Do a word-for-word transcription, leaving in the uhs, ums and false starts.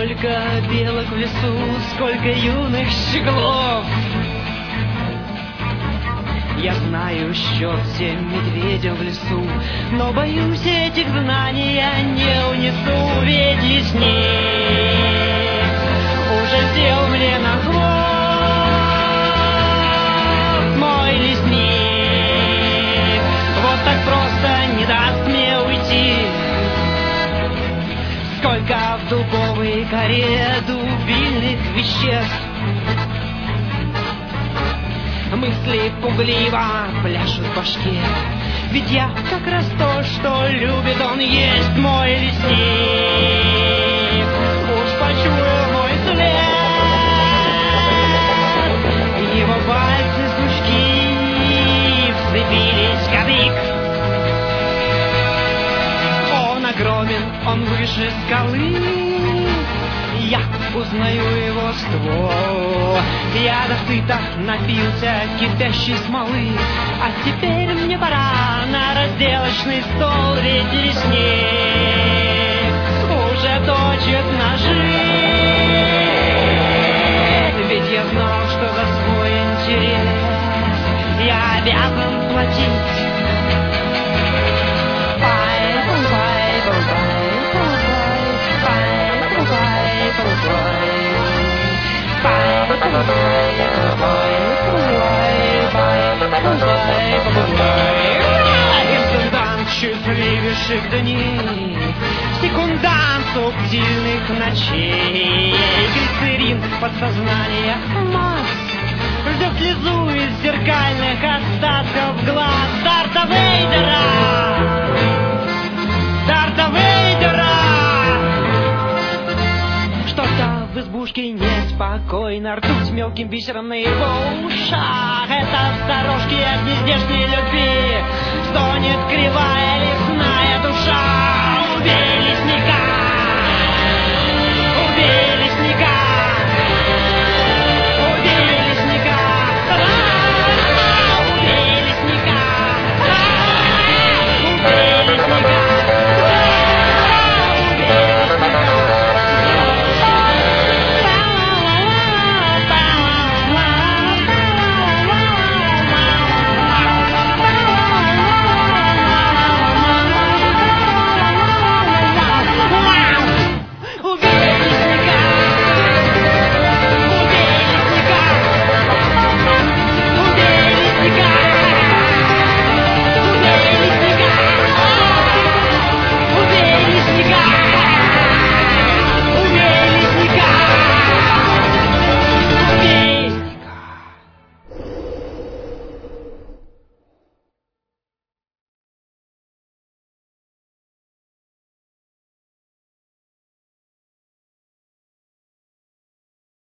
Сколько белок в лесу, сколько юных щеглов. Я знаю счет всем медведям в лесу, но боюсь, этих знаний я не унесу. Ведь лесник уже сел мне на хвост. Мой лесник вот так просто не даст мне уйти. Сколько в дубовой коре дубильных веществ. Мысли пугливо пляшут в башке, ведь я как раз то, что любит он есть. Мой лесник уж почуял мой след. Его пальцы сучки вцепились в кадык. Он огромен, он выше скалы. Я узнаю его ствол. Я досыта напился кипящей смолы, а теперь мне пора на разделочный стол. Ведь лесник уже точит ножи. Ведь я знал, что за свой интерес я обязан платить. Интендант счастливейших дней, секундант субтильных ночей, глицерин подсознания масс ждет слезу из зеркальных остатков глаз. Дарта Вейдера! Дарта Вейдера! Что-то в избушке неспокойно, ртуть мелким бисером на его ушах. Это сторожки от нездешней любви, стонет кривая лесная душа.